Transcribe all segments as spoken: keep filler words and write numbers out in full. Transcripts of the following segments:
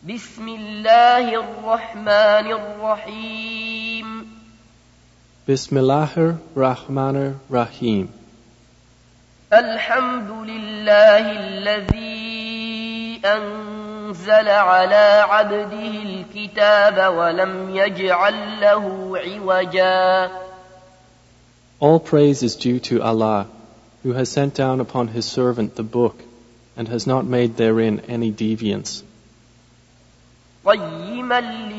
بسم الله الرحمن الرحيم بسم الله الرحمن الرحيم الحمد لله الذي أنزل على عبده الكتاب ولم يجعل له عوجا. All praise is due to Allah, who has sent down upon His servant the book, and has not made therein any deviance. قيما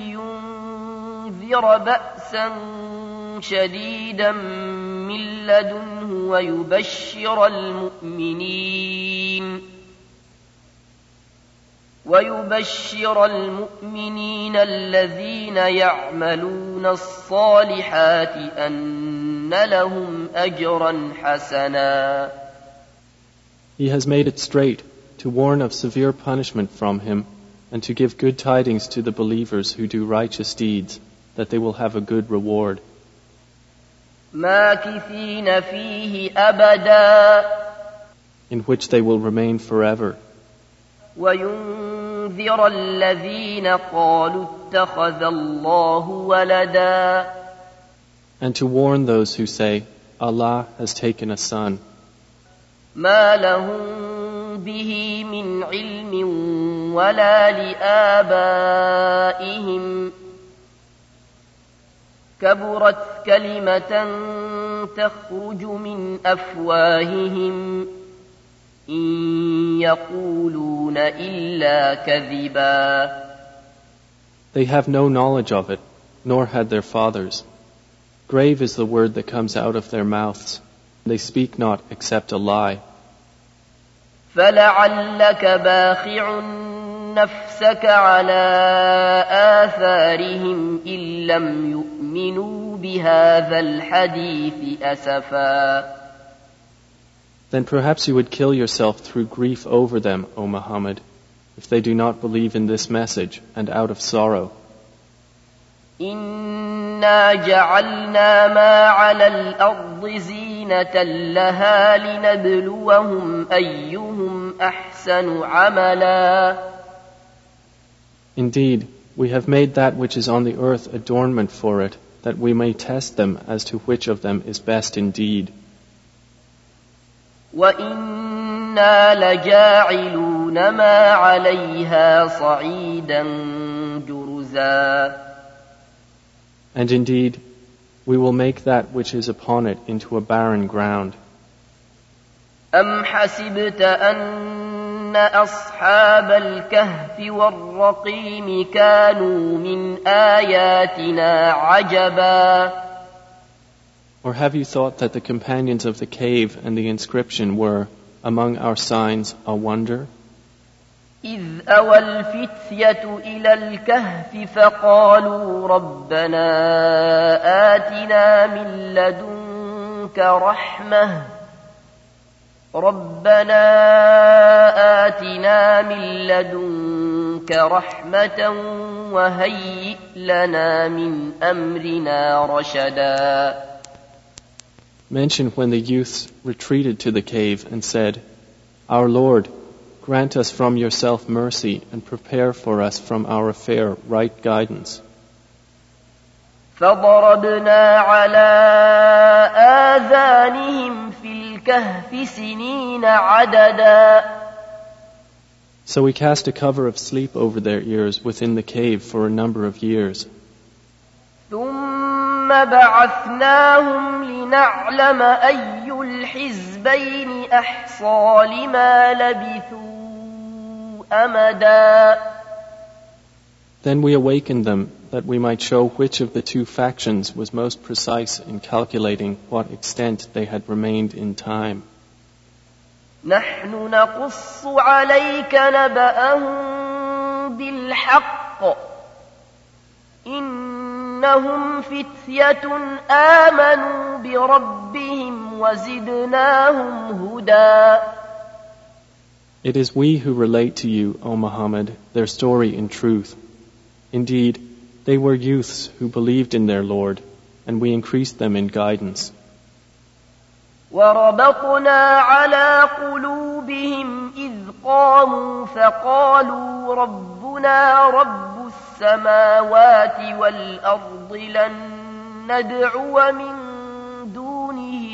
لينذر بأسا شديدا من لدنه ويبشر المؤمنين ويبشر المؤمنين الذين يعملون الصالحات أن لهم أجرا حسنا. He has made it straight to warn of severe punishment from Him, and to give good tidings to the believers who do righteous deeds, that they will have a good reward. ماكثين فيه أبدا, in which they will remain forever. وينذر الذين قالوا اتخذ الله ولدا, and to warn those who say, Allah has taken a son. ما لهم به من علم ولا لآبائهم كبرت كلمة تخرج من أفواههم إن يقولون إلا كذبا. They have no knowledge of it, nor had their fathers. Grave is the word that comes out of their mouths. They speak not except a lie. فلعلك باخع نفسك على آثارهم إن لم يؤمنوا بهذا الحديث أسفا. Then perhaps you would kill yourself through grief over them, O Muhammad, if they do not believe in this message and out of sorrow. إنا جعلنا ما على الأرض زينة لها لنبلوهم أيهم أحسن عملا. Indeed, we have made that which is on the earth adornment for it, that we may test them as to which of them is best indeed. وَإِنَّا لَجَاعِلُونَ مَا عَلَيْهَا صَعِيدًا جُرُزًا. And indeed, we will make that which is upon it into a barren ground. أَمْ حَسِبْتَ أَنَّ أَصْحَابَ الْكَهْفِ وَالرَّقِيمِ كَانُوا مِنْ آيَاتِنَا عَجَبًا. Or have you thought that the companions of the cave and the inscription were, among our signs, a wonder? إذ أوى الفتية إلى الكهف فقالوا ربنا آتنا من لدنك رحمة ربنا آتنا من لدنك رحمة وهيئ لنا من أمرنا رشدا. Mention when the youths retreated to the cave and said, Our Lord, grant us from yourself mercy and prepare for us from our affair right guidance. فضربنا على آذانهم في الكهف سنين عددا. So we cast a cover of sleep over their ears within the cave for a number of years. ثم بعثناهم لنعلم أي الحزبين أحصى لما لبثوا أمدا. Then we awakened them that we might show which of the two factions was most precise in calculating what extent they had remained in time. نحن نقص عليك نبأهم بالحق إنهم فتية آمنوا بربهم وزدناهم هدى. It is we who relate to you, O Muhammad, their story in truth. Indeed, they were youths who believed in their Lord, and we increased them in guidance. وربطنا على قلوبهم إذ قاموا فقالوا ربنا رب السماوات والأرض لن ندعو من دونه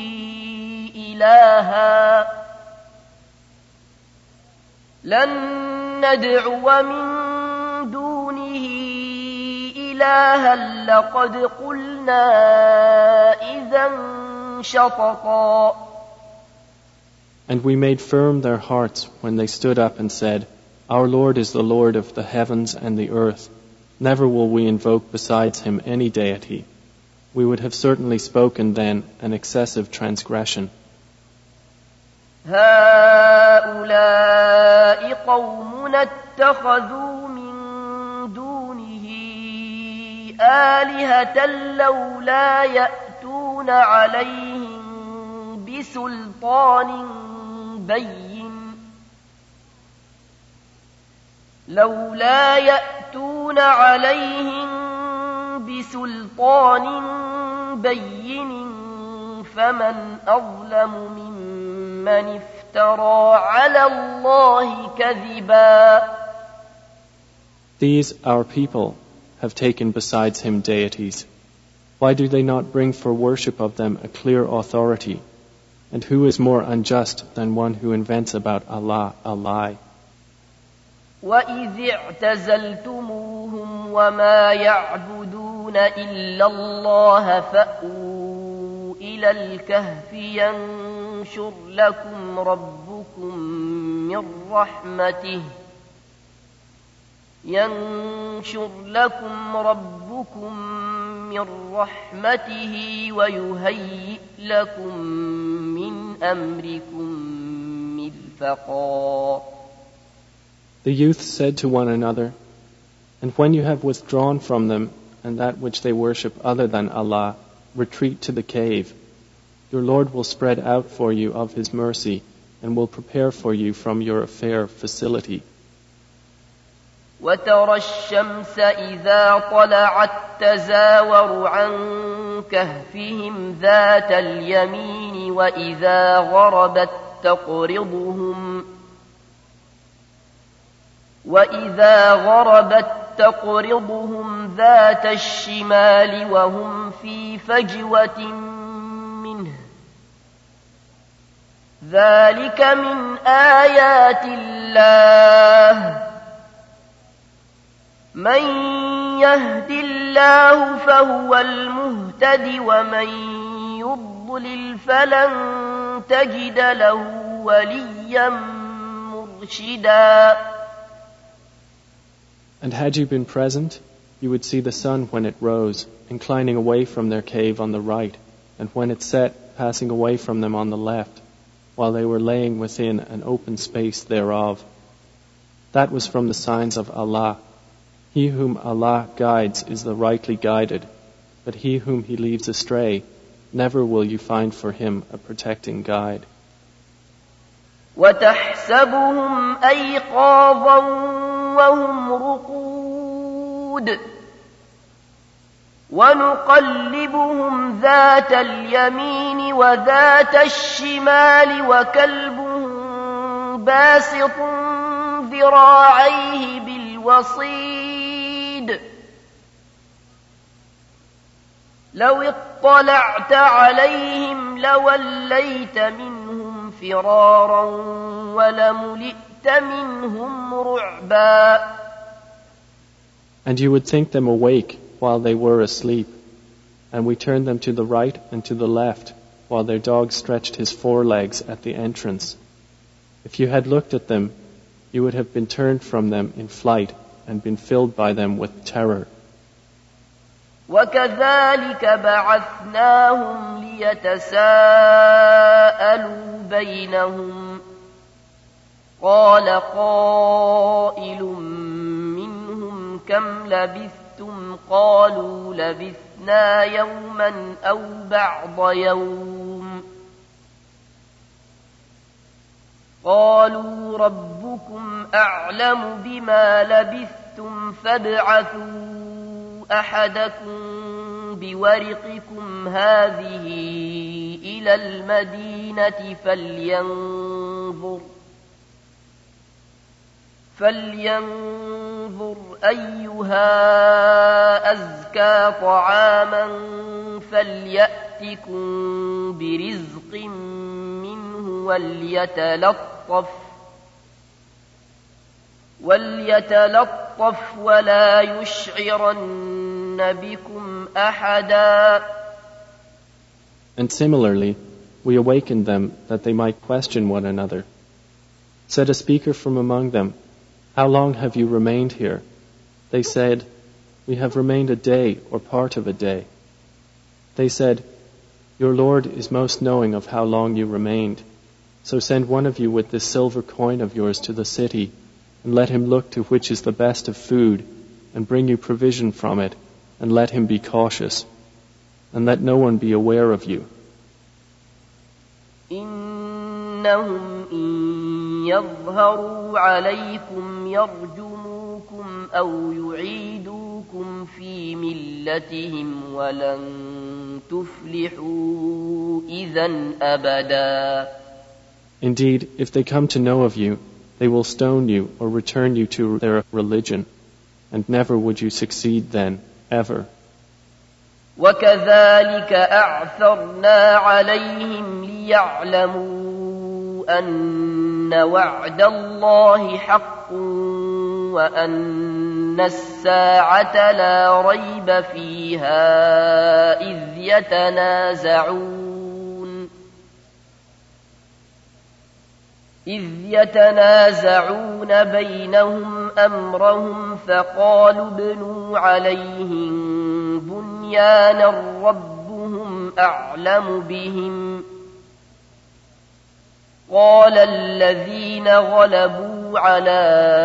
إلها لن ندعو من دونه إلها لقد قلنا إذا شططا. And we made firm their hearts when they stood up and said, Our Lord is the Lord of the heavens and the earth. Never will we invoke besides him any deity. We would have certainly spoken then an excessive transgression. هؤلاء قومنا اتخذوا من دونه آلهة لولا يأتون عليهم بسلطان بين لولا يأتون عليهم بسلطان بين فمن أظلم ممن افترى على الله كذبا. These, our people, have taken besides him deities. Why do they not bring for worship of them a clear authority? And who is more unjust than one who invents about Allah a lie? وَإِذِ اعْتَزَلْتُمُوهُمْ وَمَا يَعْبُدُونَ إِلَّا اللَّهَ فَأْوُوا إِلَى الْكَهْفِ يَنشُرْ لَكُمْ رَبُّكُمْ مِنْ رَحْمَتِهِ ينشر لكم ربكم من رحمته ويهيئ لكم من أمركم مرفقا. The youth said to one another, And when you have withdrawn from them and that which they worship other than Allah, retreat to the cave. Your Lord will spread out for you of His mercy and will prepare for you from your affair facility. وترى الشمس إذا طلعت تزاور عن كهفهم ذات اليمين وإذا غربت تقرضهم وإذا غربت تقرضهم ذات الشمال وهم في فجوة منه ذلك من آيات الله من يهد الله فهو المهتد ومن يضلل فلن تجد له وليا مرشدا. And had you been present, you would see the sun when it rose, inclining away from their cave on the right, and when it set, passing away from them on the left, while they were laying within an open space thereof. That was from the signs of Allah. He whom Allah guides is the rightly guided, but he whom He leaves astray, never will you find for him a protecting guide. وَتَحْسَبُهُمْ أَيْقَاظًا وَهُمْ رُقُودٌ وَنُقَلِّبُهُمْ ذَاتَ الْيَمِينِ وَذَاتَ الشِّمَالِ وَكَلْبُهُمْ بَاسِطٌ ذِرَاعَيْهِ بِالْوَصِيدِ لو اطلعت عليهم لوليت منهم فرارا ولملئت منهم رعبا. And you would think them awake while they were asleep, and we turned them to the right and to the left, while their dog stretched his forelegs at the entrance. If you had looked at them, you would have been turned from them in flight and been filled by them with terror. وَكَذَلِكَ بَعَثْنَاهُمْ لِيَتَسَاءَلُوا بَيْنَهُمْ قَالَ قَائِلٌ مِّنْهُمْ كَمْ لَبِثْتُمْ قَالُوا لَبِثْنَا يَوْمًا أَوْ بَعْضَ يَوْمٍ قَالُوا رَبُّكُمْ أَعْلَمُ بِمَا لَبِثْتُمْ فَابْعَثُوا أحدكم بورقكم هذه إلى المدينة فلينظر فلينظر أيها أزكى طعاما فليأتكم برزق منه وليتلطف وليتلطف ولا يشعرن بكم أحدا. And similarly, we awakened them that they might question one another. Said a speaker from among them, "How long have you remained here?" They said, "We have remained a day or part of a day." They said, "Your Lord is most knowing of how long you remained. So send one of you with this silver coin of yours to the city, and let him look to which is the best of food, and bring you provision from it, and let him be cautious, and let no one be aware of you." إنهم إن يظهروا عليكم يرجموكم أو يعيدوكم في ملتهم ولن تفلحوا إذا أبدا. Indeed, if they come to know of you, they will stone you or return you to their religion, and never would you succeed then, ever. وكذلك أعثرنا عليهم ليعلموا أن وعد الله حق وأن الساعة لا ريب فيها إذ يتنازعون إذ يتنازعون بينهم أمرهم فقالوا ابنوا عليهم بنيانا ربهم أعلم بهم قال الذين غلبوا على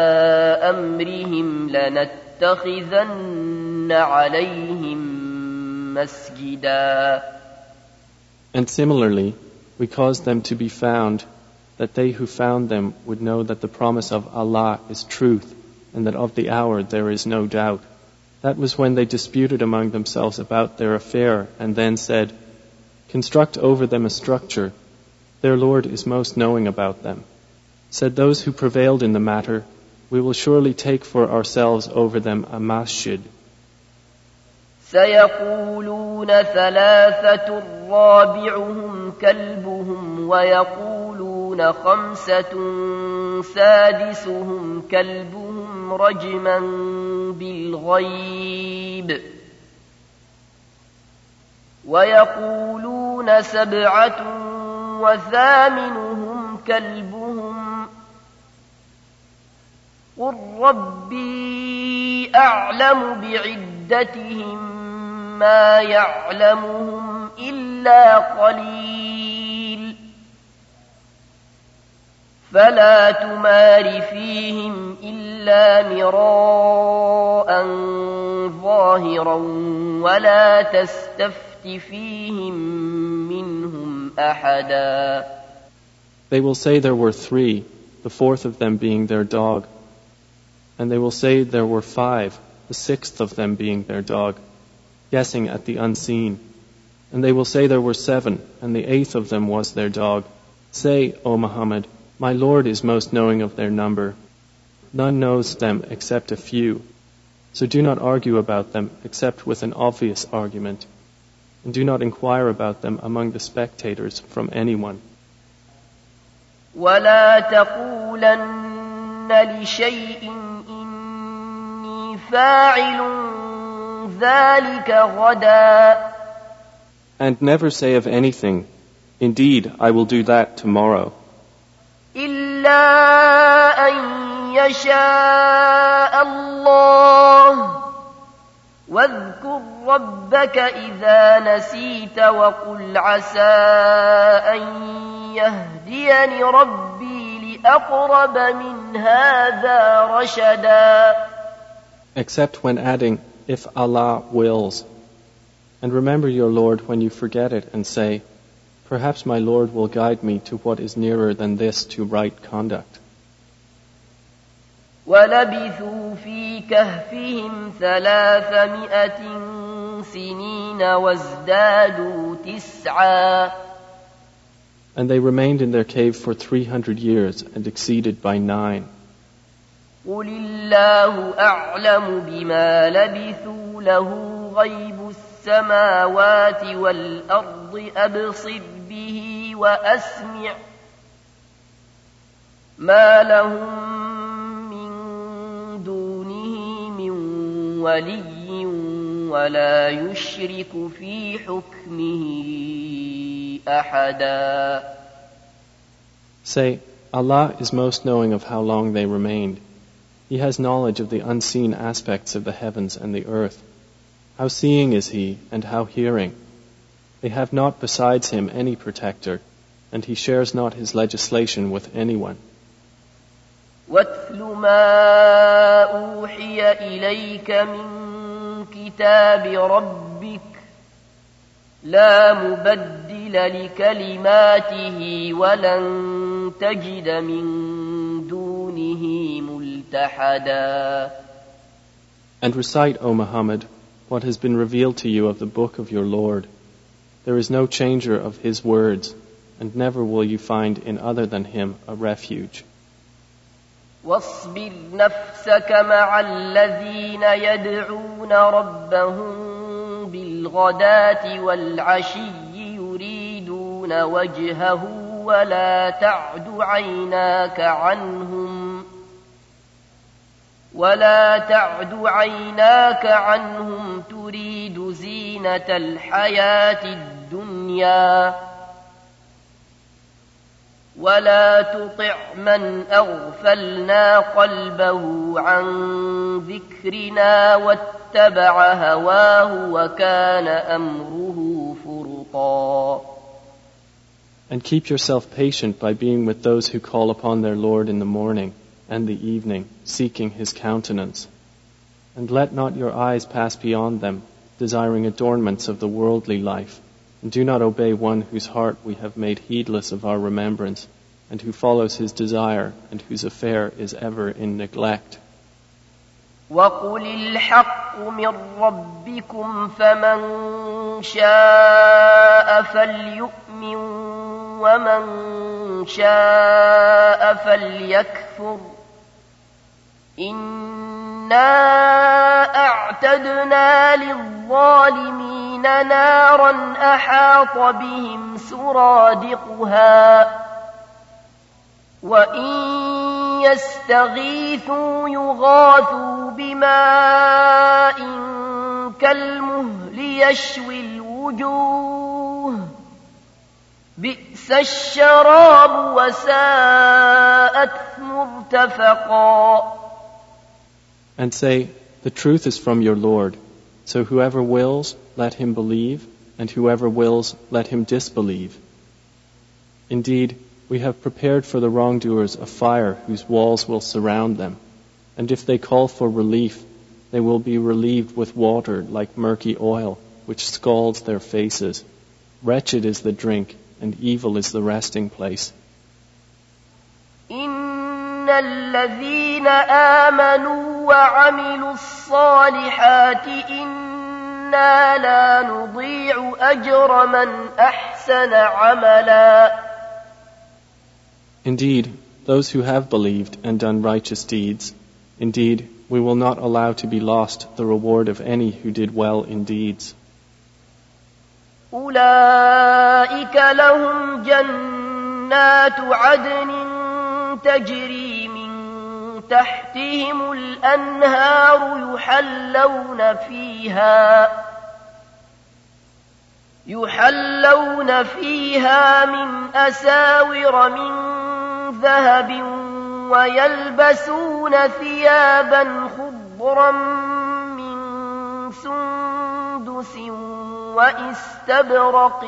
أمرهم لنتخذن عليهم مسجدا. And similarly, we caused them to be found, that they who found them would know that the promise of Allah is truth, and that of the hour there is no doubt. That was when they disputed among themselves about their affair, and then said, "Construct over them a structure. Their Lord is most knowing about them." Said those who prevailed in the matter, "We will surely take for ourselves over them a masjid." سيقولون ثلاثة رابعهم كلبهم ويقولون خمسة سادسهم كلبهم رجما بالغيب ويقولون سبعة وثامنهم كلبهم قل ربي أعلم بعدتهم ما يعلمهم إلا قليل فلا تمار فيهم إلا مراء ظاهرا ولا تستفت فيهم منهم أحدا. They will say there were three, the fourth of them being their dog. And they will say there were five, the sixth of them being their dog, guessing at the unseen. And they will say there were seven, and the eighth of them was their dog. Say, O Muhammad, my Lord is most knowing of their number. None knows them except a few. So do not argue about them except with an obvious argument. And do not inquire about them among the spectators from anyone. وَلَا تَقُولَنَّ لِشَيْءٍ إِنِّي فَاعِلٌ ذَلِكَ غَدًا. And never say of anything, "Indeed, I will do that tomorrow." إِلَّا أَن يَشَاءَ اللَّهُ وَاذْكُرْ رَبَّكَ إِذَا نَسِيتَ وَقُلْ عَسَىٰ أَن يَهْدِيَنِ رَبِّي لِأَقْرَبَ مِنْ هَٰذَا رَشَدًا. Except when adding, "If Allah wills." And remember your Lord when you forget it and say, "Perhaps my Lord will guide me to what is nearer than this to right conduct." وَلَبِثُوا فِي كَهْفِهِمْ ثَلَاثَمِائَةٍ سِنِينَ وَازْدَادُوا تِسْعًا. And they remained in their cave for three hundred years and exceeded by nine. قل الله أعلم بما لبثوا له غيب السماوات والأرض أبصر به وأسمع ما لهم من دونه من ولي ولا يشرك في حكمه أحدا. Say, Allah is most knowing of how long they remained. He has knowledge of the unseen aspects of the heavens and the earth. How seeing is He, and how hearing. They have not besides Him any protector, and He shares not His legislation with anyone. وَاتْلُ مَا أُوحِيَ إِلَيْكَ مِنْ كِتَابِ رَبِّكَ لَا مُبَدِّلَ لِكَلِمَاتِهِ وَلَنْ تَجِدَ مِنْ دُونِهِ مُلْتَحَدًا. And recite, O Muhammad, what has been revealed to you of the book of your Lord. There is no changer of His words, and never will you find in other than Him a refuge. واصبر نفسك مع الذين يدعون ربهم بالغداة والعشي يريدون وجهه ولا تعد عيناك عنهم ولا تعد عيناك عنهم تريد زينة الحياة الدنيا ولا تطع من أغفلنا قلبه عن ذكرنا واتبع هواه وكان أمره فرطا. And keep yourself patient by being with those who call upon their Lord in the morning and the evening, seeking His countenance. And let not your eyes pass beyond them, desiring adornments of the worldly life. And do not obey one whose heart we have made heedless of our remembrance, and who follows his desire, and whose affair is ever in neglect. وَقُلِ الْحَقُّ مِنْ رَبِّكُمْ فَمَنْ شَاءَ فَلْيُؤْمِنْ وَمَنْ شَاءَ فَلْيَكْفُرْ إِنَّا أَعْتَدْنَا لِلظَّالِمِينَ نَارًا أَحَاطَ بِهِمْ سُرَادِقُهَا وَإِنْ يَسْتَغِيثُوا يُغَاثُوا بِمَاءٍ كَالْمُهْلِ يَشْوِي الْوُجُوهَ بِئْسَ الشَّرَابُ وَسَاءَتْ مُرْتَفَقًا. And say, the truth is from your Lord, so whoever wills, let him believe, and whoever wills, let him disbelieve. Indeed, we have prepared for the wrongdoers a fire whose walls will surround them, and if they call for relief, they will be relieved with water like murky oil, which scalds their faces. Wretched is the drink, and evil is the resting place. إِنَّ الَّذِينَ آمَنُوا وَعَمِلُوا الصَّالِحَاتِ إِنَّا لَا نُضِيعُ أَجْرَ مَنْ أَحْسَنَ عَمَلًا. Indeed, those who have believed and done righteous deeds, indeed, we will not allow to be lost the reward of any who did well in deeds. أُولَئِكَ لَهُمْ جَنَّاتُ عَدْنٍ تَجْرِي مِنْ تَحْتِهِمُ الْأَنْهَارُ يُحَلَّوْنَ فِيهَا يُحَلَّوْنَ فِيهَا مِنْ أَسَاوِرَ مِنْ ذهب ويلبسون ثيابا خضرا من سندس واستبرق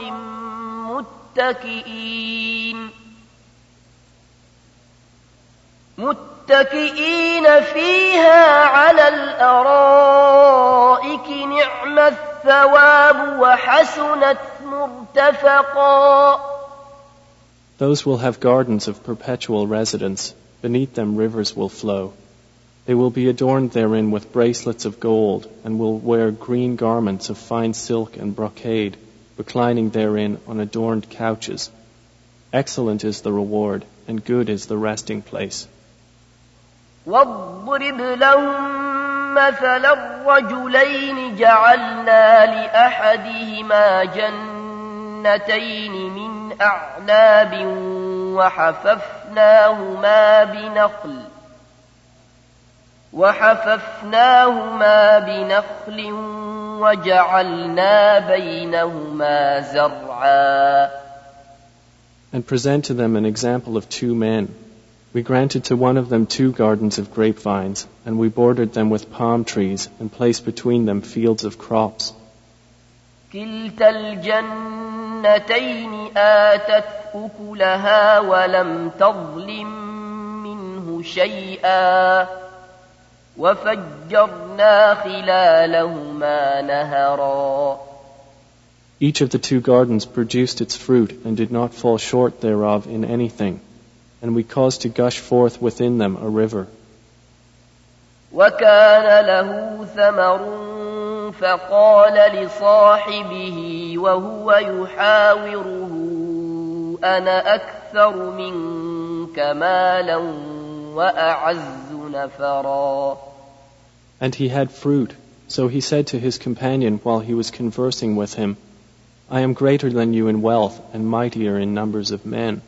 متكئين متكئين فيها على الأرائك نعم الثواب وحسنت مرتفقا. Those will have gardens of perpetual residence. Beneath them rivers will flow. They will be adorned therein with bracelets of gold, and will wear green garments of fine silk and brocade, reclining therein on adorned couches. Excellent is the reward, and good is the resting place. واضرب لهم مثلا الرجلين جعلنا لأحدهما جنتين من أعناب وحففناهما بنخل وحففناهما بنخل وجعلنا بينهما زرعا. And present to them an example of two men. We granted to one of them two gardens of grapevines, and we bordered them with palm trees, and placed between them fields of crops. كلتا الجنتين آتت أكلها ولم تظلم منه شيئا وفجرنا خلالهما نهرا. Each of the two gardens produced its fruit and did not fall short thereof in anything, and we caused to gush forth within them a river. وكان له ثمر فقال لصاحبه وهو يحاوره أنا أكثر منك مالا وأعز نفرا. And he had fruit, so he said to his companion while he was conversing with him, I am greater than you in wealth and mightier in numbers of men.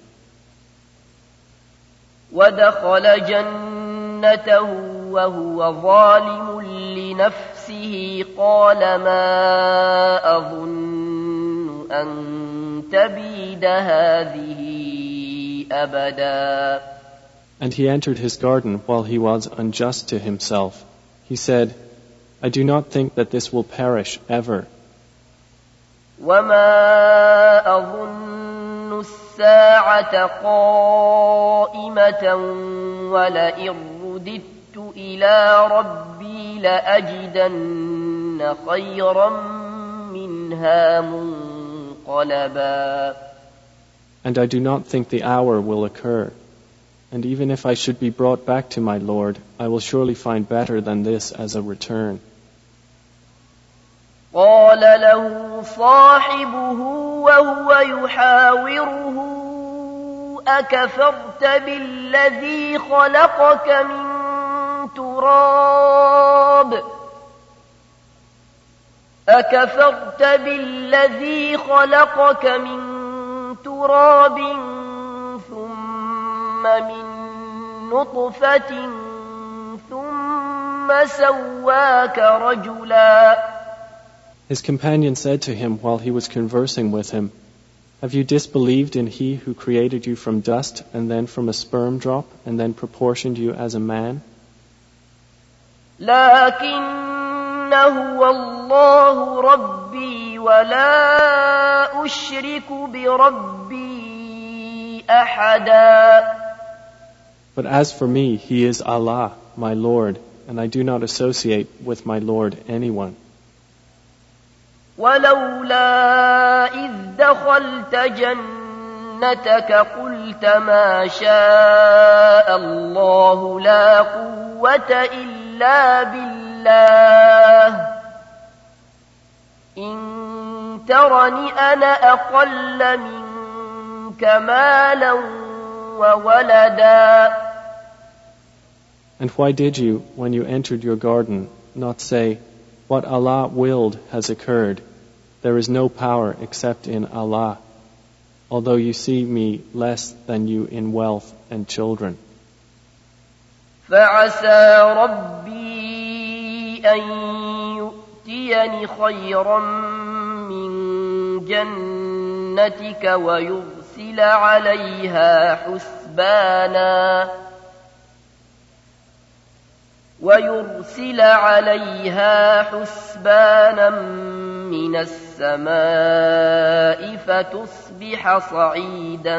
ودخل جنته وهو ظالم لنفسه قال ما أظن أن تبيد هذه أبدا. And he entered his garden while he was unjust to himself. He said, I do not think that this will perish ever. وما أظن الساعة قائمة ولئن رددت إلى ربي لأجدن خيرا منها منقلبا. And I do not think the hour will occur. And even if I should be brought back to my Lord, I will surely find better than this as a return. قال له صاحبه وهو يحاوره أكفرت بالذي خلقك من تراب أكفرت بالذي خلقك من تراب ثم من نطفة ثم سواك رجلا. His companion said to him while he was conversing with him, Have you disbelieved in He who created you from dust and then from a sperm drop and then proportioned you as a man? لكن هو الله ربي ولا أشرك بربي أحدا. But as for me, He is Allah, my Lord, and I do not associate with my Lord anyone. ولولا إذ دخلت جنتك قلت ما شاء الله لا قوة إلا بالله إن ترني أنا أقل منك مالا وولدا. And why did you, when you entered your garden, not say, What Allah willed has occurred. There is no power except in Allah, although you see me less than you in wealth and children. فعسى ربي أن يؤتيني خيرا من جنتك ويرسل عليها حسبانا ويرسل عليها حسبانا من السماء فتصبح صعيدا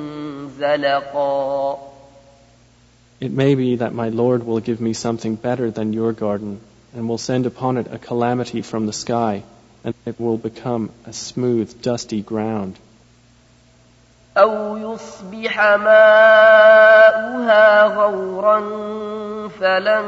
زلقا. It may be that my Lord will give me something better than your garden, and will send upon it a calamity from the sky, and it will become a smooth, dusty ground. أو يصبح ماؤها غورا فلن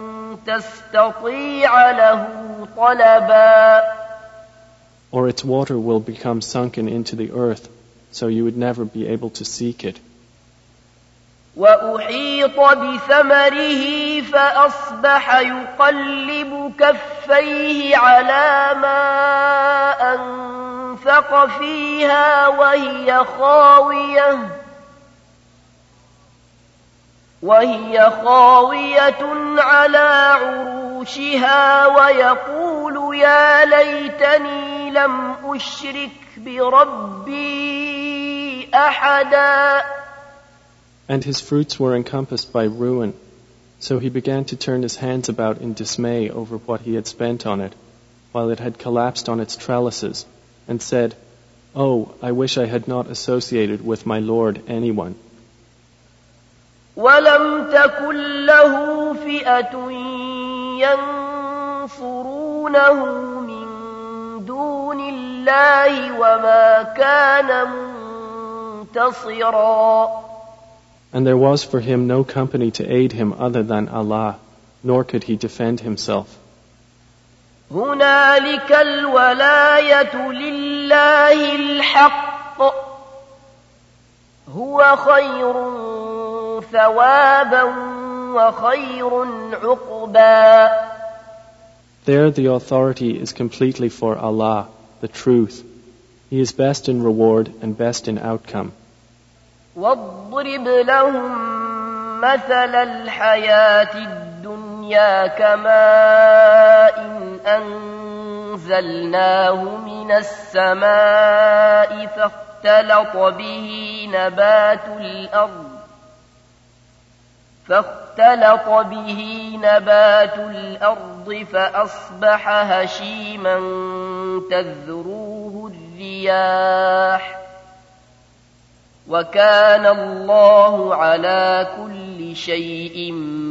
تستطيع له طلبا. Or its water will become sunken into the earth, so you would never be able to seek it. وأحيط بثمره فأصبح يقلب كفيه على ما أنفق فيها وهي خاوية وهي خاوية على عروشها ويقول يا ليتني لم أشرك بربي أحدا. And his fruits were encompassed by ruin, so he began to turn his hands about in dismay over what he had spent on it, while it had collapsed on its trellises, and said, "Oh, I wish I had not associated with my Lord anyone." وَلَمْ تَكُنْ لَهُ فِئَةٌ يَنْصُرُونَهُ مِنْ دُونِ اللَّهِ وَمَا كَانَ مُنْتَصِرًا. And there was for him no company to aid him other than Allah, nor could he defend himself. هُنَالِكَ الْوَلَايَةُ لِلَّهِ الْحَقِّ هُوَ خَيْرٌ ثَوَابًا وَخَيْرٌ عُقْبًا. There the authority is completely for Allah, the truth. He is best in reward and best in outcome. وَاضْرِبْ لَهُم مَّثَلَ الْحَيَاةِ الدُّنْيَا كَمَاءٍ أَنزَلْنَاهُ مِنَ السَّمَاءِ فاختلط به نبات الأرض فاختلط به نبات الأرض فأصبح هشيما تذروه الرياح وكان الله على كل شيء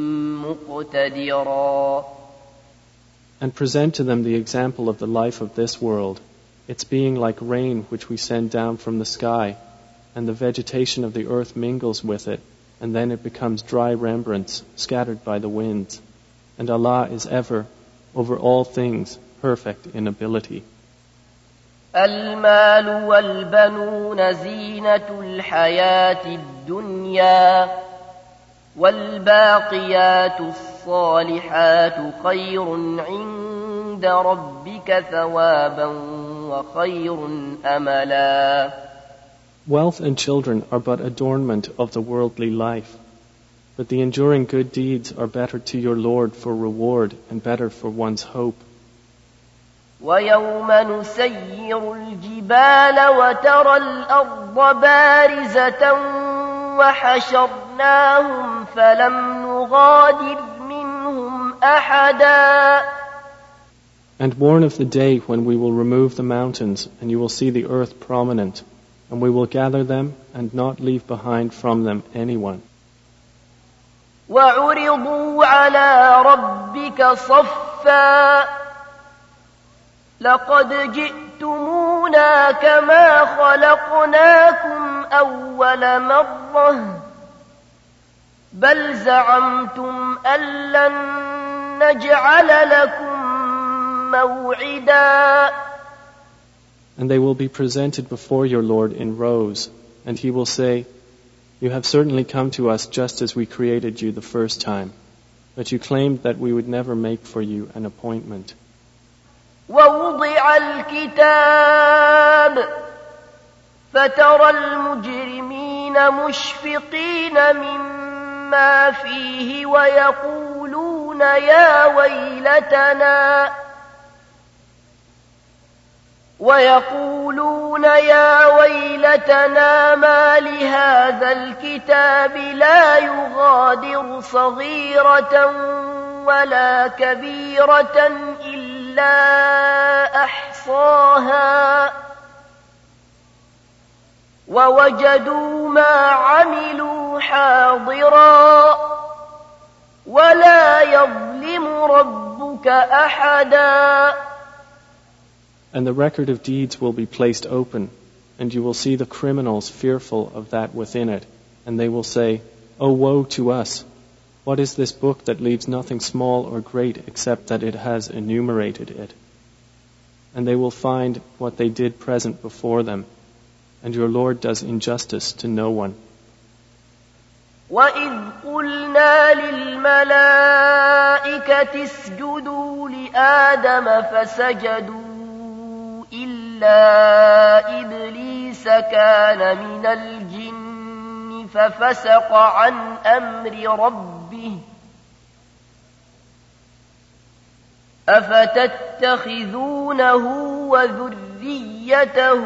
مقتدرا. And present to them the example of the life of this world, its being like rain which we send down from the sky, and the vegetation of the earth mingles with it, and then it becomes dry rembrance scattered by the winds. And Allah is ever, over all things, perfect in ability. المال والبنون زينة الحياة الدنيا والباقيات الصالحات خير عند ربك ثوابا وخير أملا. Wealth and children are but adornment of the worldly life, but the enduring good deeds are better to your Lord for reward and better for one's hope. وَيَوْمَ نُسَيِّرُ الْجِبَالَ وَتَرَى الْأَرْضَ بَارِزَةً وَحَشَرْنَاهُمْ فَلَمْ نُغَادِرْ مِنْهُمْ أَحَدًا. And warn of the day when we will remove the mountains and you will see the earth prominent, and we will gather them and not leave behind from them anyone. وَعُرِضُوا عَلَى رَبِّكَ صَفًّا لقد جئتمونا كما خلقناكم أول مرة بل زعمتم أن لن نجعل لكم موعدا. And they will be presented before your Lord in rows, and he will say, "You have certainly come to us just as we created you the first time, but you claimed that we would never make for you an appointment." ووضع الكتاب فترى المجرمين مشفقين مما فيه ويقولون يا ويلتنا ويقولون يا ويلتنا ما لهذا الكتاب لا يغادر صغيرة ولا كبيرة إلا إلا أحصاها ووجدوا ما عملوا حاضرا ولا يظلم ربك أحدا. And the record of deeds will be placed open, and you will see the criminals fearful of that within it, and they will say, "Oh, woe to us! What is this book that leaves nothing small or great except that it has enumerated it?" And they will find what they did present before them, and your Lord does injustice to no one. وإذ قلنا للملائكة اسجدوا لآدم فسجدوا إلا إبليس كان من الجن ففسق عن أمر ربه أفتتخذونه وذريته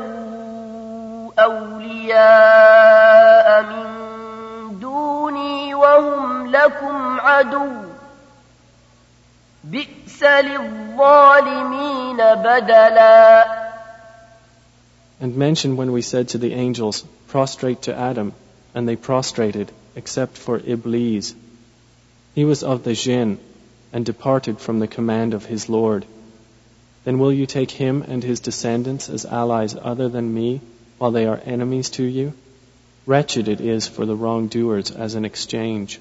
أولياء من دوني وهم لكم عدو بئس للظالمين بدلا. And mention when we said to the angels, prostrate to Adam, and they prostrated, except for Iblis. He was of the jinn, and departed from the command of his Lord. Then will you take him and his descendants as allies other than me, while they are enemies to you? Wretched it is for the wrongdoers as an exchange.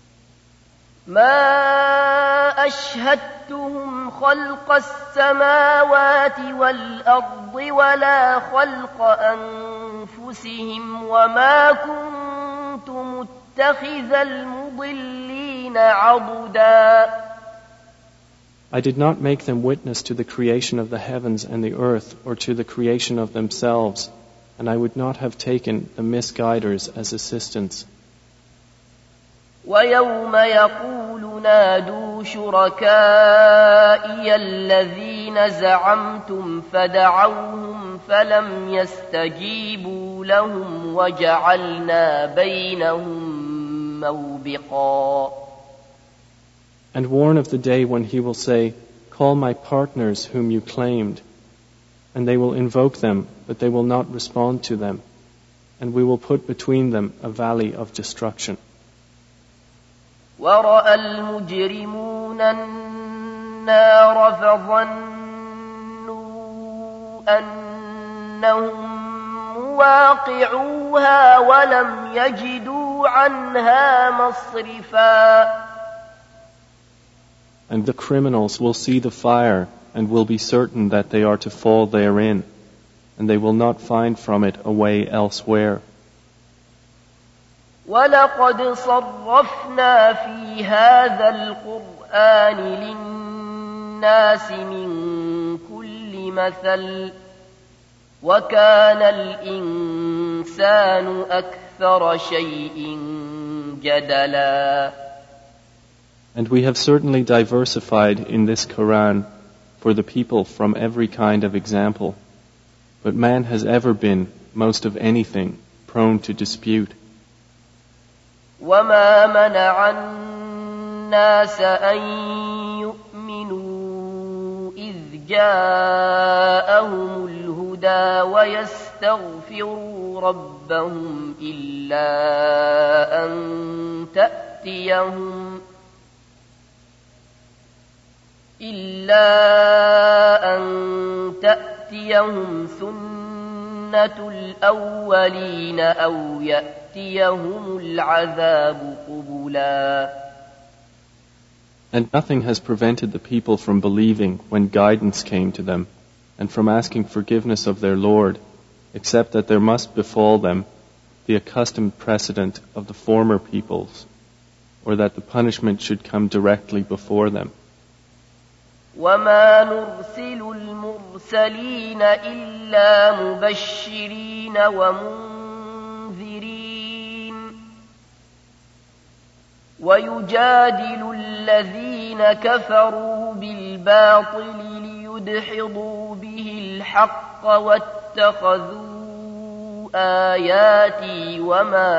ما أشهدتهم خلق السماوات والأرض ولا خلق أنفسهم وما كنت متخذ المضلين عضدا. I did not make them witness to the creation of the heavens and the earth or to the creation of themselves, and I would not have taken the misguiders as assistants. وَيَوْمَ يَقُولُ نَادُوا شُرَكَائِيَ الَّذِينَ زَعَمْتُمْ فَدَعَوْهُمْ فَلَمْ يَسْتَجِيبُوا لَهُمْ وَجَعَلْنَا بَيْنَهُمْ مَوْبِقًا. And warn of the day when he will say, call my partners whom you claimed. And they will invoke them, but they will not respond to them. And we will put between them a valley of destruction. وَرَأَى الْمُجْرِمُونَ النَّارَ فَظَنُّوا أَنَّهُمْ مُوَاقِعُوهَا وَلَمْ يَجِدُوا عَنْهَا مَصْرِفًا. And the criminals will see the fire and will be certain that they are to fall therein, and they will not find from it a way elsewhere. وَلَقَدْ صَرَّفْنَا فِي هَذَا الْقُرْآنِ لِلنَّاسِ مِنْ كُلِّ مَثَلٍ وَكَانَ الْإِنسَانُ أَكْثَرَ شَيْءٍ جَدَلًا. And we have certainly diversified in this Quran for the people from every kind of example. But man has ever been, most of anything, prone to dispute. وَمَا مَنَعَ النَّاسَ أَن يُؤْمِنُوا إِذْ جَاءَهُمُ الْهُدَى وَيَسْتَغْفِرُوا رَبَّهُمْ إِلَّا أَن تَأْتِيَهُمْ إِلَّا أَن تَأْتِيَهُمْ سُنَّةُ الْأَوَّلِينَ أَوْ يَأْتِيَهُمُ الْعَذَابُ قُبُلًا. And nothing has prevented the people from believing when guidance came to them, and from asking forgiveness of their Lord, except that there must befall them the accustomed precedent of the former peoples, or that the punishment should come directly before them. وَمَا نُرْسِلُ الْمُرْسَلِينَ إِلَّا مُبَشِّرِينَ وَمُنذِرِينَ وَيُجَادِلُ الَّذِينَ كَفَرُوا بِالْبَاطِلِ لِيُدْحِضُوا بِهِ الْحَقَّ وَاتَّخَذُوا آيَاتِي وَمَا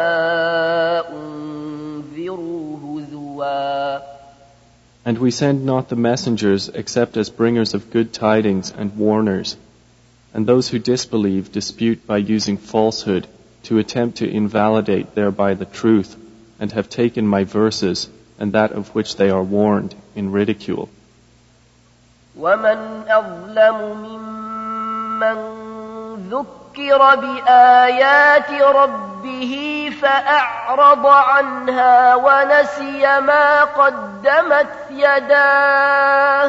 أُنذِرُوا هُزُوًا. And we send not the messengers except as bringers of good tidings and warners. And those who disbelieve dispute by using falsehood to attempt to invalidate thereby the truth, and have taken my verses and that of which they are warned in ridicule. وَمَنْ أَظْلَمُ مِمَّنْ ذُكِّرَ بِآيَاتِ رَبِّهِ فَأَعْرَضَ عَنْهَا وَنَسِيَ مَا قَدَّمَتْ يَدَاهُ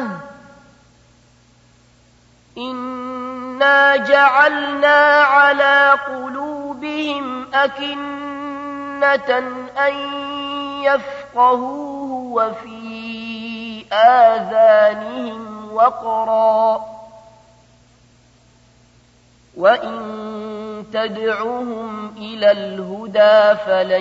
إِنَّا جَعَلْنَا عَلَى قُلُوبِهِمْ أَكِنَّةً أن يفقهوه وفي آذانهم وقرا وإن تدعوهم إلى الهدى فلن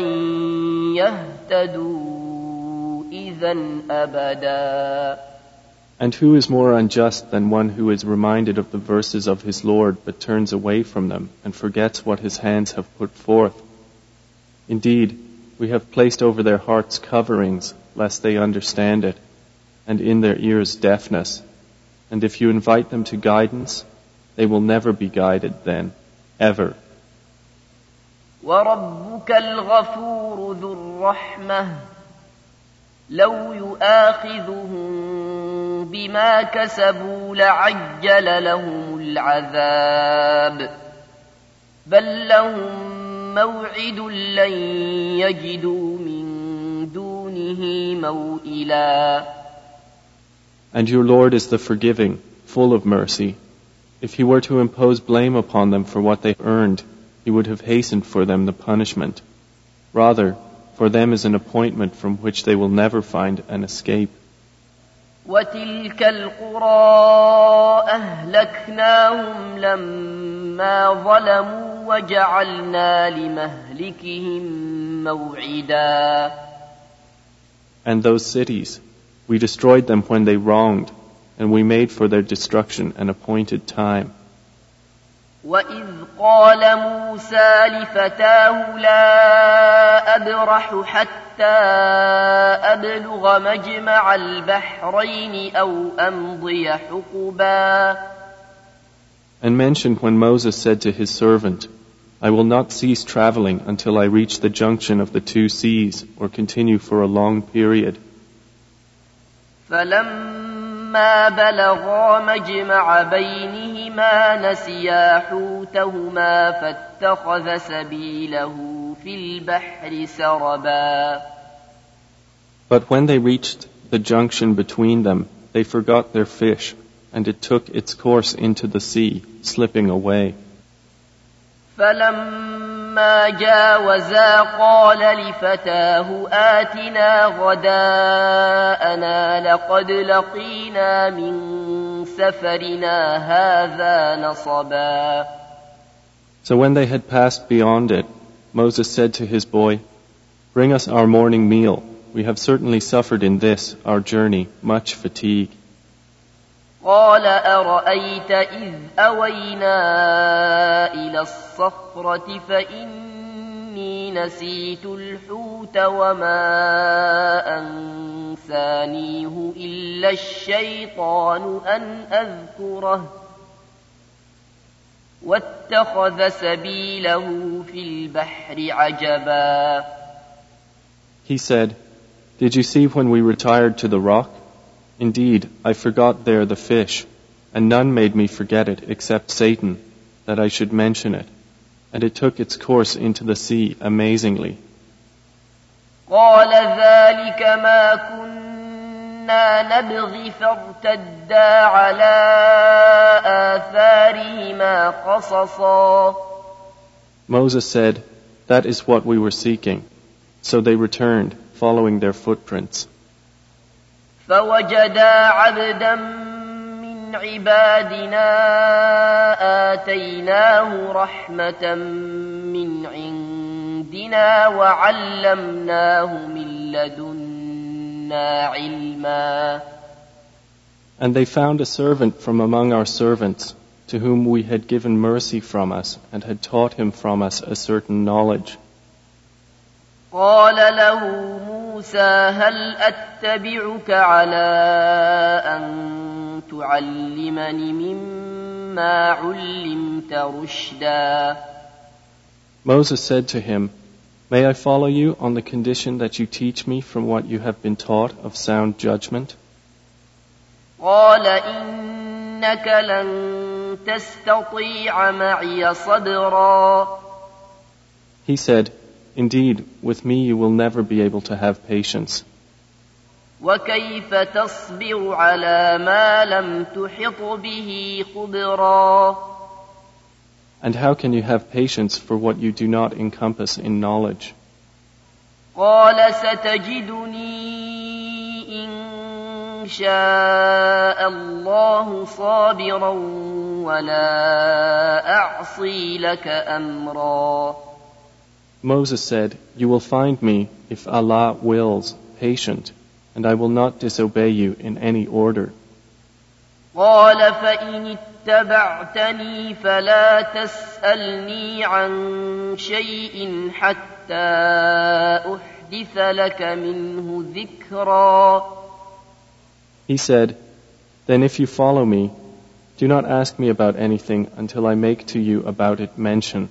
يهتدوا إذن أبدا. And who is more unjust than one who is reminded of the verses of his Lord but turns away from them and forgets what his hands have put forth? Indeed, we have placed over their hearts coverings, lest they understand it, and in their ears deafness. And if you invite them to guidance, they will never be guided then, ever. وَرَبُّكَ الْغَفُورُ ذُو الرَّحْمَةِ لَوْ يُؤَاخِذُهُم بما كسبوا لعجل لهم العذاب بل لهم موعد لن يجدوا من دونه موئلا. And your Lord is the forgiving, full of mercy. If he were to impose blame upon them for what they earned, he would have hastened for them the punishment. Rather, for them is an appointment from which they will never find an escape. وَتِلْكَ الْقُرَىٰ أَهْلَكْنَاهُمْ لَمَّا ظَلَمُوا وَجَعَلْنَا لِمَهْلِكِهِمْ مَوْعِدًا. And those cities, we destroyed them when they wronged, and we made for their destruction an appointed time. وَإِذْ قَالَ مُوسَى لِفَتَاهُ لَا أَبْرَحُ حَتَّى أَبْلُغَ مَجْمَعَ الْبَحْرَيْنِ أَوْ أَمْضِيَ حُقُبًا. And mentioned when Moses said to his servant, I will not cease traveling until I reach the junction of the two seas or continue for a long period. فَلَمَّا بَلَغَا مَجْمَعَ بَيْنِهِمَا نَسِيَا حُوتَهُمَا فَاتَّخَذَ سَبِيلَهُ فِي الْبَحْرِ سَرَبًا. But when they reached the junction between them, they forgot their fish, and it took its course into the sea, slipping away. فَلَمَّا جَاوَزَا قَالَ لِفَتَاهُ آتِنَا غَدَاءَنَا لَقَدْ لَقِينَا مِنْ سَفَرِنَا هَذَا نَصَبًا. So when they had passed beyond it, Moses said to his boy, Bring us our morning meal. We have certainly suffered in this, our journey, much fatigue. قال أرأيت إذ أوينا إلى الصخرة فإني نسيت الحوت وما أنسانيه إلا الشيطان أن أذكره واتخذ سبيله في البحر عجبا. He said, Did you see when we retired to the rock? Indeed, I forgot there the fish, and none made me forget it except Satan, that I should mention it. And it took its course into the sea amazingly. قال ذلك ما كنا نبغي فارتدا على آثارهما قصصا. Moses said, That is what we were seeking. So they returned, following their footprints. فوجدا عبدا من عبادنا آتيناه رحمة من عندنا وعلمناه من لدنا علما. And they found a servant from among our servants, to whom we had given mercy from us and had taught him from us a certain knowledge. قال له موسى هل أتبعك على أن تعلمني مما علمت رشدا. Moses said to him, May I follow you on the condition that you teach me from what you have been taught of sound judgment? قال إنك لن تستطيع معي صبرا. He said, Indeed, with me you will never be able to have patience. وكيف تصبر على ما لم تحط به خبرا. And how can you have patience for what you do not encompass in knowledge? قال ستجدني إن شاء الله صابرا ولا أعصي لك أمرا. Moses said, "You will find me, if Allah wills, patient, and I will not disobey you in any order." قال فإن اتبعتني فلا تسألني عن شيء حتى أحدث لك منه ذكرا. He said, "Then if you follow me, do not ask me about anything until I make to you about it mention."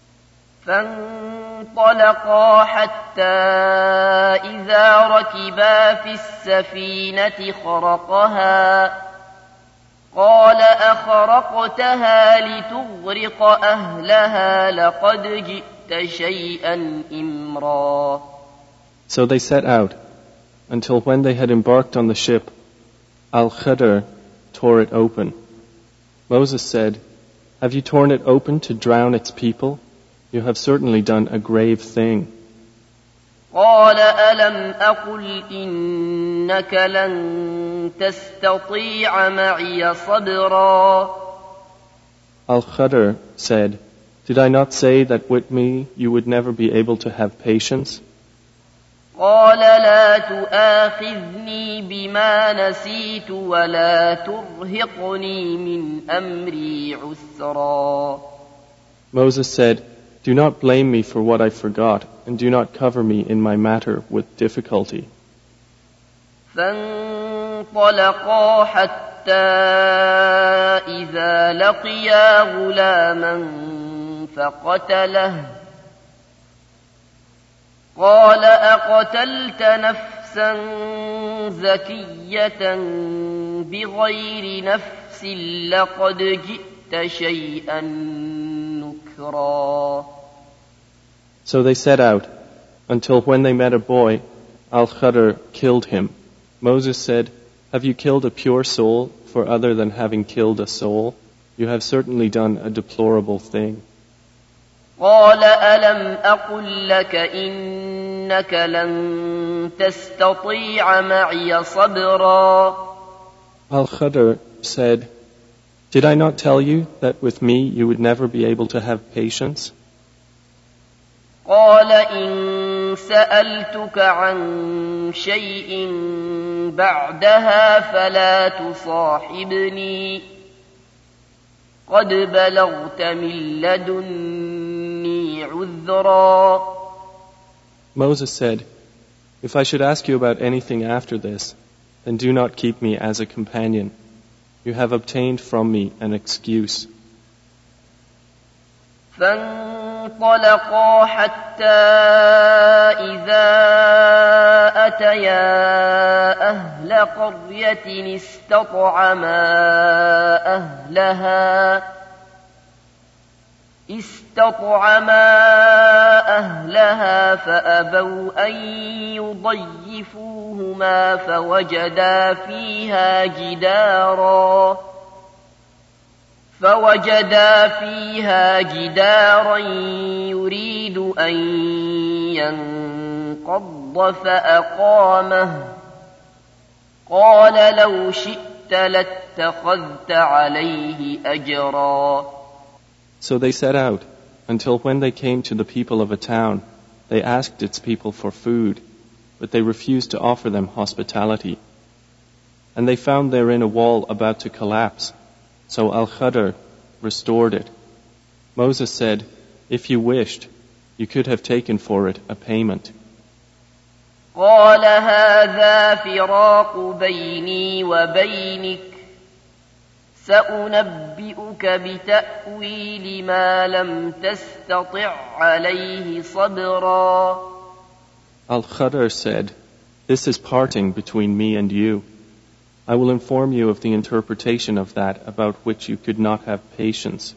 فانطلقا حتى إذا ركبا في السفينة خرقها قال أخرقتها لتغرق أهلها لقد جئت شيئا إمرا. So they set out, until when they had embarked on the ship, Al-Khidr tore it open. Moses said, "Have you torn it open to drown its people? You have certainly done a grave thing." قال ألم أقل إنك لن تستطيع معي صبرا. Al-Khidr said, "Did I not say that with me you would never be able to have patience?" قال لا تؤاخذني بما نسيت ولا ترهقني من أمري عسرا. Moses said, "Do not blame me for what I forgot, and do not cover me in my matter with difficulty." فانطلقا حتى إذا لقيا غلاما فقتله قال أقتلت نفسا زكية بغير نفس لقد جئت شيئا نكرا. So they set out, until when they met a boy, Al-Khidr killed him. Moses said, "Have you killed a pure soul for other than having killed a soul? You have certainly done a deplorable thing." قال ألم أقل لك إنك لن تستطيع معي صبرا. Al-Khidr said, "Did I not tell you that with me you would never be able to have patience?" قال إن سألتك عن شيء بعدها فلا تصاحبني قد بلغت من لدني عذرا. Moses said, "If I should ask you about anything after this, then do not keep me as a companion. You have obtained from me an excuse." فانطلقا حتى إذا أتيا أهل قرية استطعما أهلها استطعما أهلها فأبوا أن يضيفوهما فوجدا فيها جدارا فوجدا فيها جدارا يريد أن ينقض فأقامه قال لو شئت لاتخذت عليه أجرا. So they set out, until when they came to the people of a town, they asked its people for food, but they refused to offer them hospitality. And they found therein a wall about to collapse, so Al-Khidr restored it. Moses said, "If you wished, you could have taken for it a payment." قال هذا فراق بيني وبينك سأنبئك بتأويل ما لم تستطع عليه صبرا. Al-Khidr said, "This is parting between me and you. I will inform you of the interpretation of that about which you could not have patience."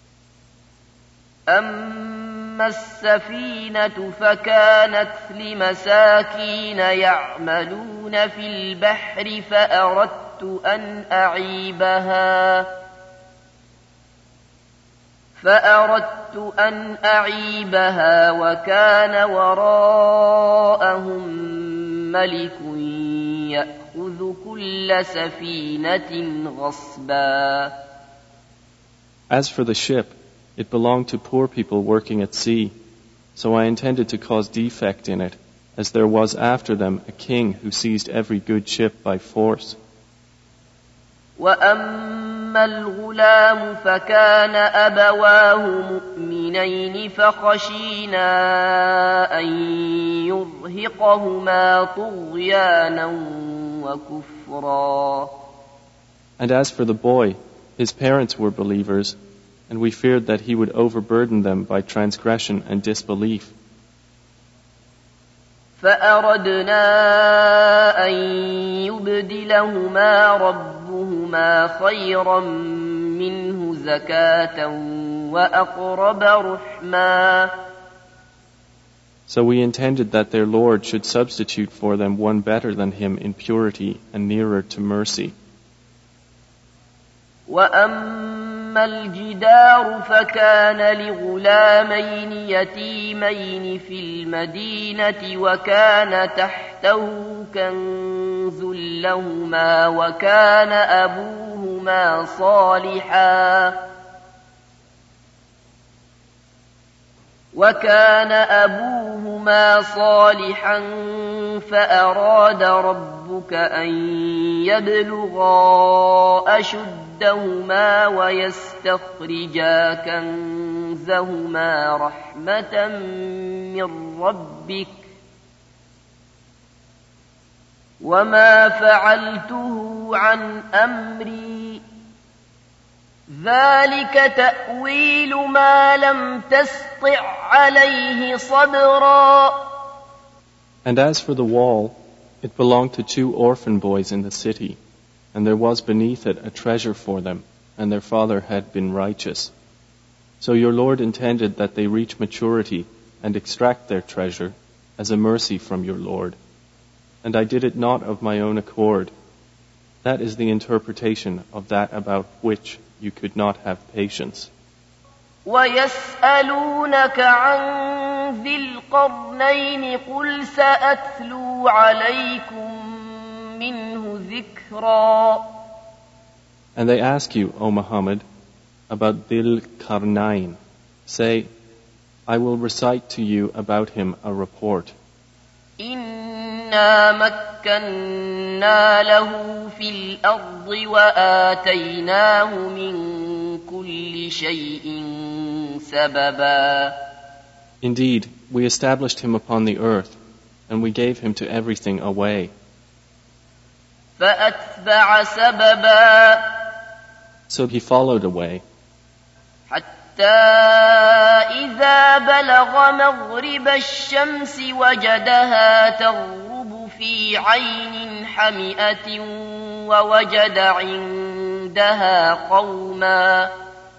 أما السفينة فكانت لمساكين يعملون في البحر فأردت أن أعيبها فأردت أن أعيبها وكان وراءهم ملك يأخذ كل سفينة غصبا. As for the ship, it belonged to poor people working at sea, so I intended to cause defect in it, as there was after them a king who seized every good ship by force. وأما الغلام فكان أبواه مؤمنين فخشينا أن يرهقهما طغيانا وكفرا. And as for the boy, his parents were believers, and we feared that he would overburden them by transgression and disbelief. فأردنا أن يبدلهما ربهما خيرا منه زكاة وأقرب رحما. So we intended that their Lord should substitute for them one better than him in purity and nearer to mercy. وأما الجدار فكان لغلامين يتيمين في المدينة وكان تحته كنز لهما وكان أبوهما صالحا وكان أبوهما صالحا فأراد ربك أن يبلغا أشدهما ويستخرجا كنزهما رحمة من ربك وما فعلته عن أمري ذلك تأويل ما لم تسطع عليه صبرا. And as for the wall, it belonged to two orphan boys in the city, and there was beneath it a treasure for them, and their father had been righteous. So your Lord intended that they reach maturity and extract their treasure as a mercy from your Lord. And I did it not of my own accord. That is the interpretation of that about which you could not have patience. وَيَسْأَلُونَكَ عَنْ ذِي الْقَرْنَيْنِ قُلْ سَأَتْلُو عَلَيْكُمْ مِنْهُ ذِكْرًا. And they ask you, O Muhammad, about Dhil Qarnayn. Say, I will recite to you about him a report. إِنَّا مَكَّنَّا لَهُ فِي الْأَرْضِ وَآتَيْنَاهُ مِنْ كُلِّ شَيْءٍ سَبَبًا. Indeed, we established him upon the earth, and we gave him to everything a way. فَأَتْبَعَ سَبَبًا. So he followed a way. إذا بلغ مغرب الشمس وجدها تغرب في عين حمئة ووجد عندها قوما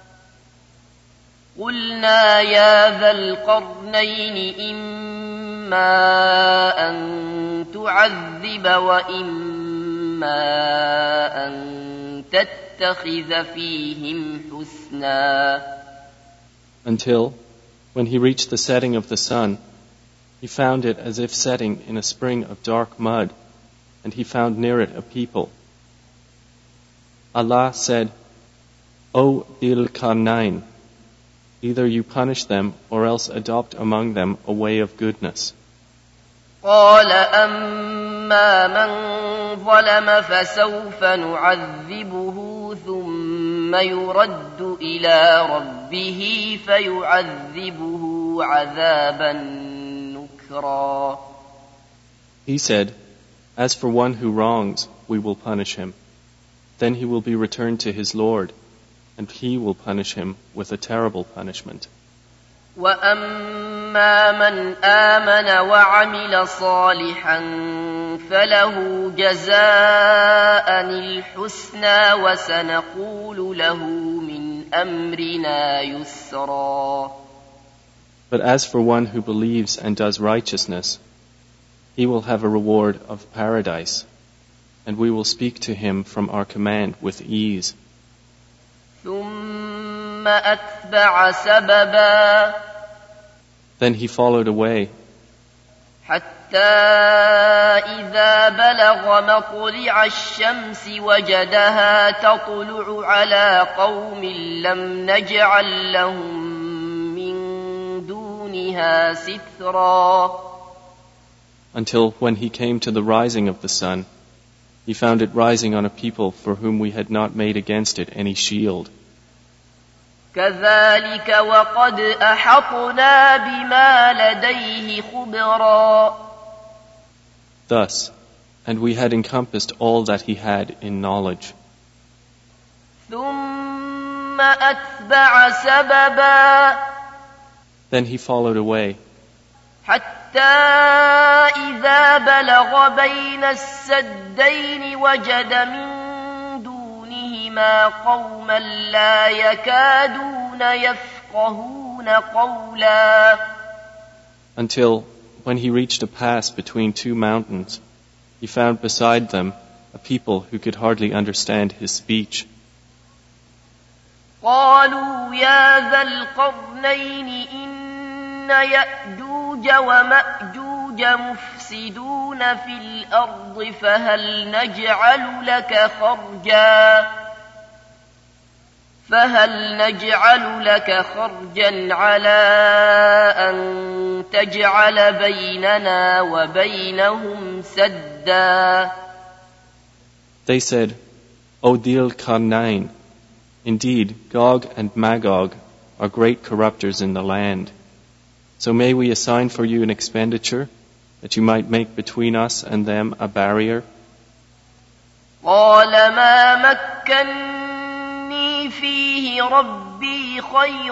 قلنا يا ذا القرنين إما أن تعذب وإما أن تتخذ فيهم حسنا. Until, when he reached the setting of the sun, he found it as if setting in a spring of dark mud, and he found near it a people. Allah said, O Dhil Qarnayn, either you punish them or else adopt among them a way of goodness. قال أما من ظلم فسوف نعذبه ثم يرد إلى ربه فيعذبه عذابا نكرا. He said, As for one who wrongs, we will punish him. Then he will be returned to his Lord, and he will punish him with a terrible punishment. وَأَمَّا مَنْ آمَنَ وَعَمِلَ صَالِحًا فَلَهُ جَزَاءً الْحُسْنَى وَسَنَقُولُ لَهُ مِنْ أَمْرِنَا يُسْرًا. But as for one who believes and does righteousness, he will have a reward of paradise, and we will speak to him from our command with ease. ثُمَّ ثم أتبع سببا Then he followed away حتى إذا بلغ مطلع الشمس وجدها تطلع على قوم لم نجعل لهم من دونها سترا until when he came to the rising of the sun, he found it rising on a people for whom we had not made against it any shield. كذلك وقد أحطنا بما لديه خبرا Thus, and we had encompassed all that he had in knowledge. ثم أتبع سببا Then he followed away حتى إذا بلغ بين السدين وجد من دونهما قوما لا يكادون يفقهون قولا until when he reached a pass between two mountains, he found beside them a people who could hardly understand his speech. قالوا يا ذا القرنين إن يأجوج ومأجوج مفسدون في الأرض فهل نجعل لك خرجا فهل نجعل لك خرجا على أن تجعل بيننا وبينهم سدا They said, O Dhil Qarnayn, indeed Gog and Magog are great corrupters in the land. So may we assign for you an expenditure that you might make between us and them a barrier? قال ما مكني فيه ربي خير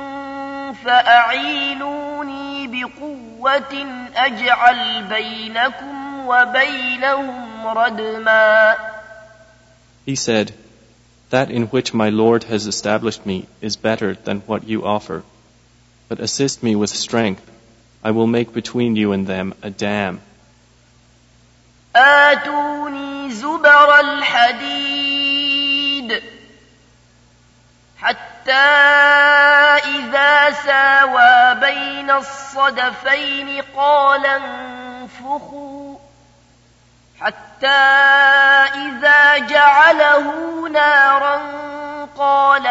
فأعينوني بقوة أجعل بينكم وبينهم ردما He said, That in which my Lord has established me is better than what you offer. But assist me with strength. I will make between you and them a dam. آتوني زبر الحديد حتى إذا ساوى بين الصدفين قال انفخوا حتى إذا جعله نارا قال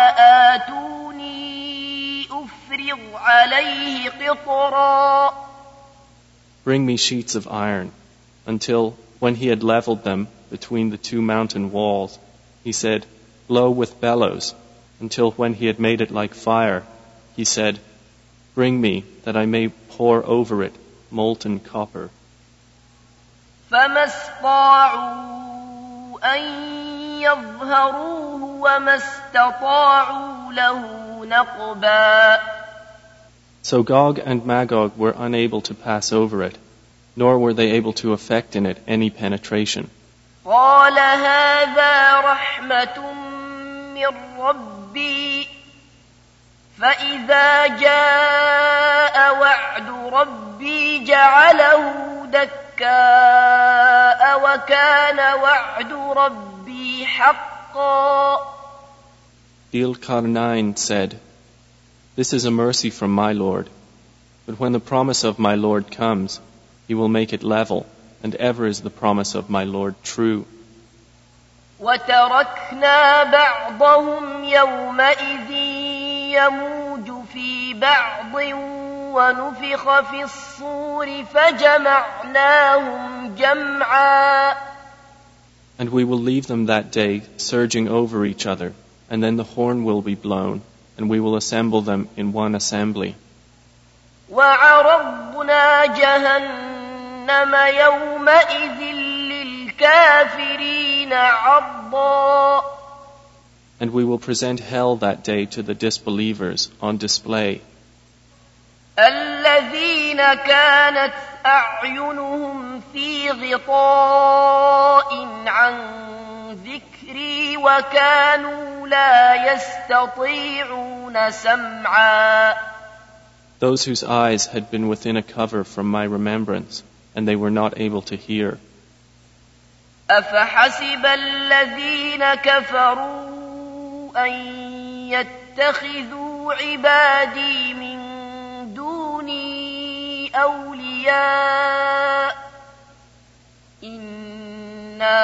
آتوني أفرغ عليه قطرا Bring me sheets of iron, until when he had leveled them between the two mountain walls, he said, Blow with bellows, until when he had made it like fire, he said, Bring me, that I may pour over it molten copper. فما استطاعوا أن يظهروه وما استطاعوا له نقبا So Gog and Magog were unable to pass over it, nor were they able to effect in it any penetration. قال هذا رحمة من ربي فإذا جاء وعد ربي جعله دكاء وكان وعد ربي حقا Dhil Qarnayn said, This is a mercy from my Lord, but when the promise of my Lord comes, He will make it level, and ever is the promise of my Lord true. وتركنا بعضهم يومئذ يموج في بعض ونفخ في الصور فجمعناهم جمعا And we will leave them that day surging over each other, and then the horn will be blown, and we will assemble them in one assembly. وعرضنا جهنم يومئذ للكافرين عرضا And we will present hell that day to the disbelievers on display. الذين كانت أعينهم في غطاء عن ذكري وكانوا لا يستطيعون سمعا Those whose eyes had been within a cover from my remembrance, and they were not able to hear. أفحسب الذين كفروا أن يتخذوا عبادي من دوني أولياء إنا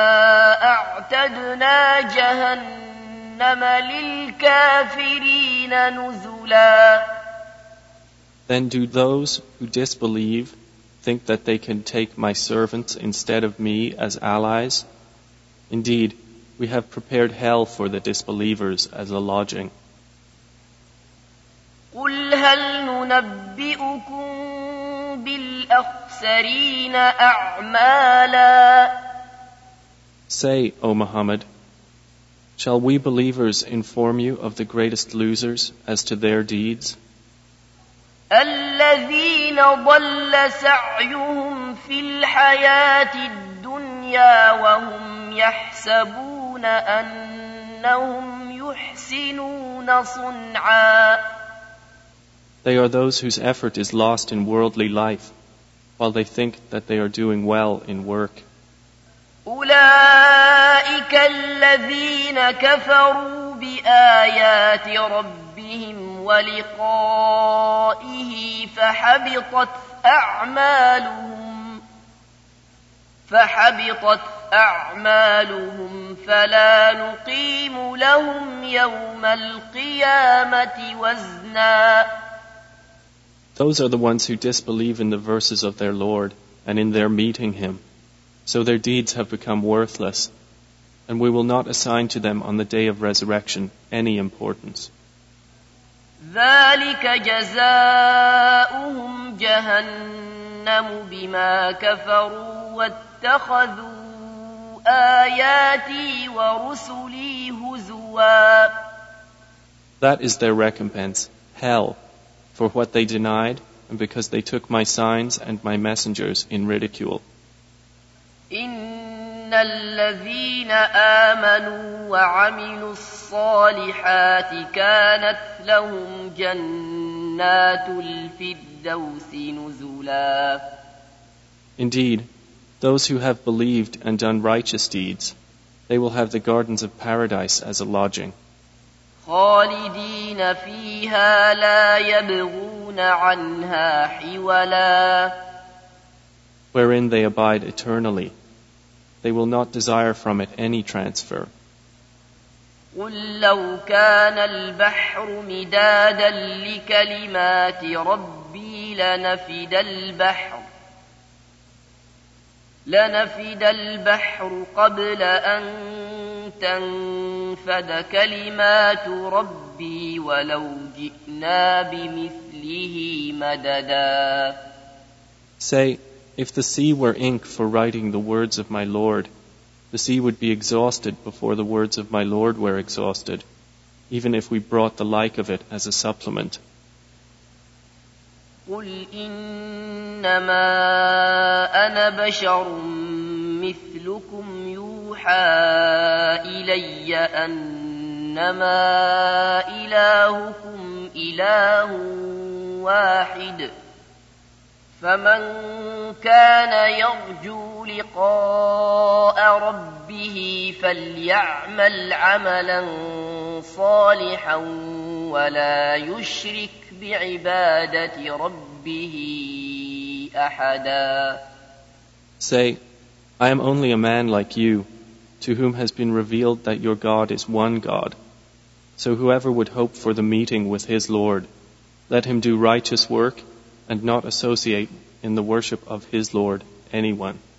أعتدنا جهنم للكافرين نزلا. Then do those who disbelieve think that they can take my servants instead of me as allies? Indeed, we have prepared hell for the disbelievers as a lodging. قل هل ننبئكم بالأخسرين أعمالا. Say, O Muhammad, shall we believers inform you of the greatest losers as to their deeds? الذين ضل سعيهم في الحياة الدنيا وهم يحسبون أنهم يحسنون صنعا. They are those whose effort is lost in worldly life, while they think that they are doing well in work. أولئك الذين كفروا بآيات ربهم ولقائه فحبطت أعمالهم فحبطت أعمالهم فلا نقيم لهم يوم القيامة وزنا. Those are the ones who disbelieve in the verses of their Lord and in their meeting Him. So their deeds have become worthless, and we will not assign to them on the day of resurrection any importance. ذلك جزاؤهم جهنم بما كفروا واتخذوا آياتي ورسلي هزوا. That is their recompense, hell, for what they denied and because they took my signs and my messengers in ridicule. إن الذين آمنوا وعملوا الصالحات كانت لهم جنات الفردوس نزلا. Indeed, those who have believed and done righteous deeds, they will have the gardens of paradise as a lodging. خالدين فيها لا يبغون عنها حولا. Wherein they abide eternally. They will not desire from it any transfer. قل لو كان البحر مدادا لكلمات ربي لنفد البحر لنفد البحر قبل أن تنفد كلمات ربي ولو جئنا بمثله مددا. Say, if the sea were ink for writing the words of my Lord, the sea would be exhausted before the words of my Lord were exhausted, even if we brought the like of it as a supplement. قل إنما أنا بشر مثلكم يوحى إلي أنما إلهكم إله واحد فمن كان يرجو لقاء ربه فليعمل عملا صالحا ولا يشرك بعبادة ربه أحدا. Say, I am only a man like you, to whom has been revealed that your God is one God. So whoever would hope for the meeting with his Lord, let him do righteous work and not associate in the worship of his Lord anyone.